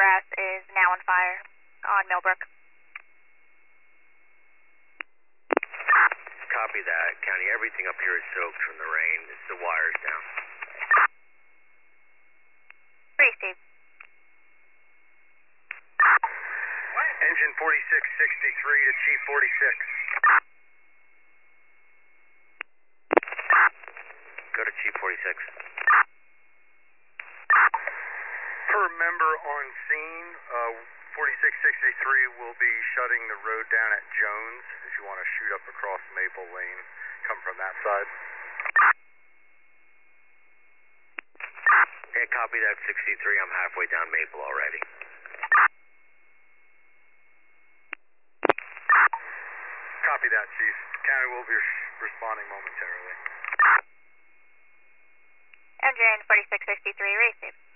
grass is now on fire on Millbrook. Copy that. County, everything up here is soaked from the rain. It's the wires down. Receive. Engine 4663 to Chief 46. Go to Chief 46. Per member on scene, 4663 will be shutting the road down at Jones. If you want to shoot up across Maple Lane, come from that side. Yeah, copy that 63. I'm halfway down Maple already. Copy that, Chief. County will be responding momentarily. Engine 4663, receive.